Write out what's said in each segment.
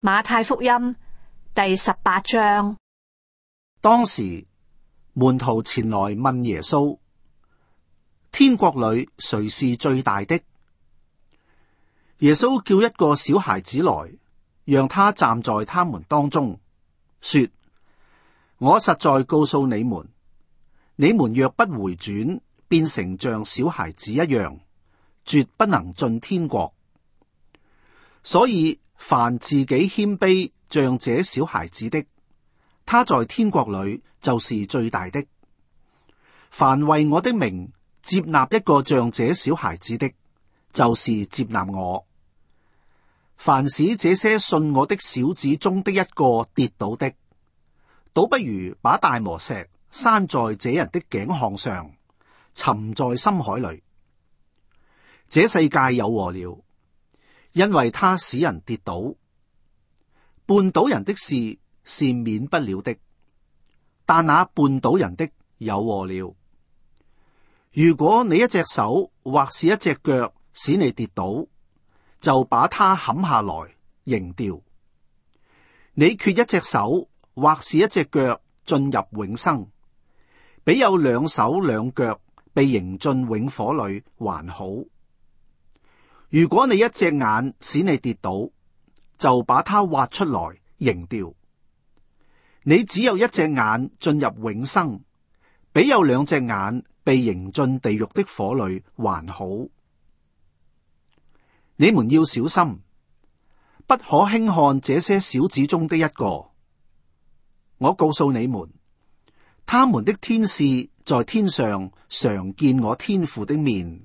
馬太福音第18章。 當時門徒前來問耶穌：天國裏誰是最大的？耶穌叫一個小孩子來，讓他站在他們當中，說：我實在告訴你們，你們若不回轉，變成像小孩子一樣，絕不能進天國。所以凡自己謙卑像這小孩子的，他在天國裏就是最大的。凡為我的名接納一個像這小孩子的，就是接納我。凡使這些信我的小子中的一個跌倒的，倒不如把大磨石拴在這人的頸項上，沉在深海裏。這世界有禍了，因為他使人跌倒。絆倒人的事是免不了的，但那絆倒人的有禍了。如果你一隻手或是一隻腳使你跌倒，就把它砍下來扔掉。你缺一隻手或是一隻腳進入永生，比有兩手兩腳被扔進永火裏還好。如果你一隻眼使你跌倒，就把它挖出來扔掉。你只有一隻眼進入永生，比有兩隻眼被扔進地獄的火裏還好。你們要小心，不可輕看這些小子中的一個。我告訴你們，他們的天使在天上常見我天父的面。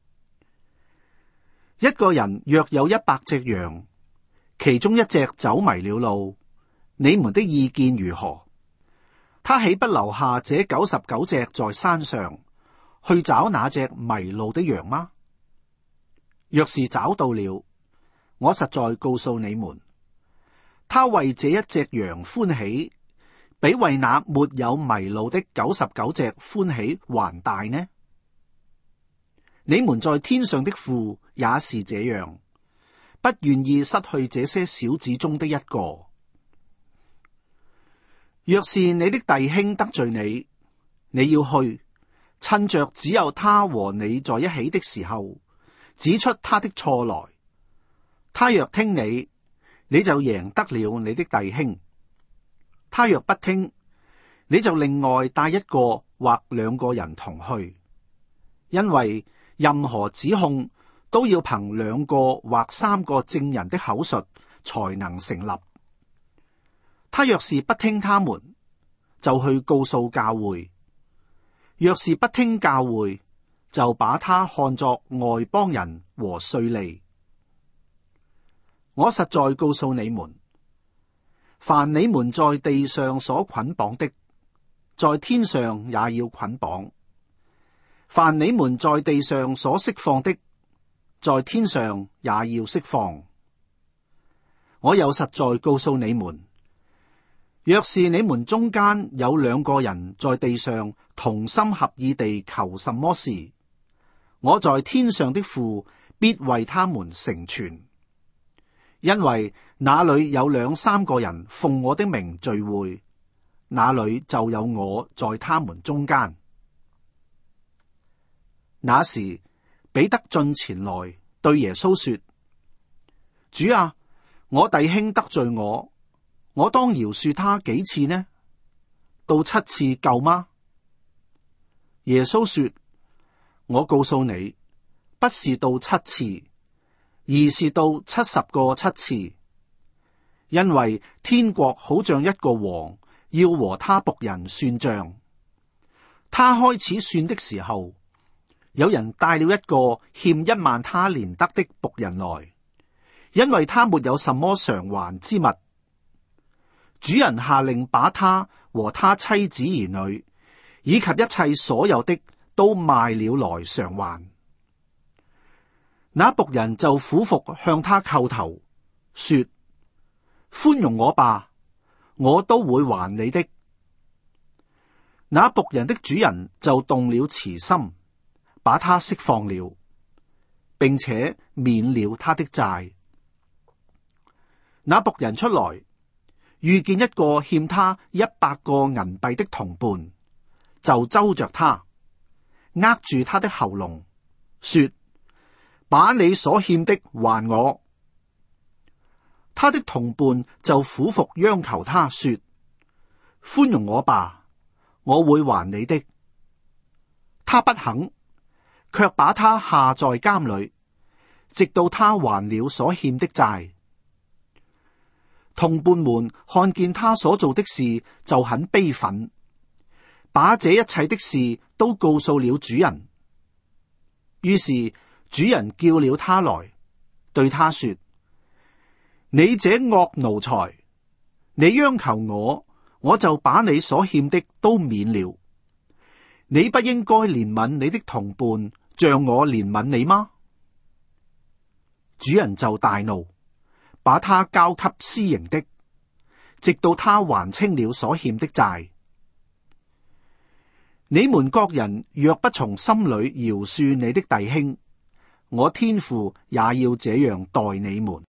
一個人若有100隻羊，其中一隻走迷了路，你們的意見如何？他豈不留下這99隻在山上，去找那隻迷路的羊嗎？若是找到了，我實在告訴你們，他為這一隻羊歡喜，比為那沒有迷路的99隻歡喜還大呢。你們在天上的父也是這樣，不願意失去這些小子中的一個。若是你的弟兄得罪你，你要去，趁着只有他和你在一起的時候，指出他的錯來。他若聽你，你就贏得了你的弟兄；他若不聽，你就另外帶一個或兩個人同去，因為任何指控都要憑2個或3個證人的口述才能成立。他若是不聽他們，就去告訴教會；若是不聽教會，就把他看作外邦人和稅吏。我實在告訴你們，凡你們在地上所捆綁的，在天上也要捆綁；凡你們在地上所釋放的，在天上也要釋放。我又實在告訴你們，若是你們中間有2個人在地上同心合意地求什麼事，我在天上的父必為他們成全。因為那裏有2、3個人奉我的名聚會，那裏就有我在他們中間。那時彼得進前來對耶穌說：主啊，我弟兄得罪我，我當饒恕他幾次呢？到7次夠嗎？耶穌說：我告訴你，不是到7次，而是到70個7次。因為天國好像一個王要和他僕人算賬，他開始算的時候，有人帶了一個欠1萬他連得的僕人來，因為他沒有什麼償還之物。主人下令把他和他妻子兒女以及一切所有的都賣了來償還。那僕人就俯伏向他叩頭，說：寬容我吧，我都會還你的。那僕人的主人就動了慈心，把他釋放了，並且免了他的債。 那僕人出來，遇見一個欠他100個銀幣的同伴，就揪着他，握住他的喉嚨，說：把你所欠的還我。他的同伴就俯伏央求他說：寬容我吧，我會還你的。他不肯，卻把他下在監裏，直到他還了所欠的債。同伴們看見他所做的事，就很悲憤，把這一切的事都告訴了主人。於是主人叫了他來，對他說：你這惡奴才，你央求我，我就把你所欠的都免了。你不應該憐憫你的同伴，像我憐憫你嗎？主人就大怒，把他交給私刑的，直到他還清了所欠的債。你們各人若不從心裏饒恕你的弟兄，我天父也要這樣待你們。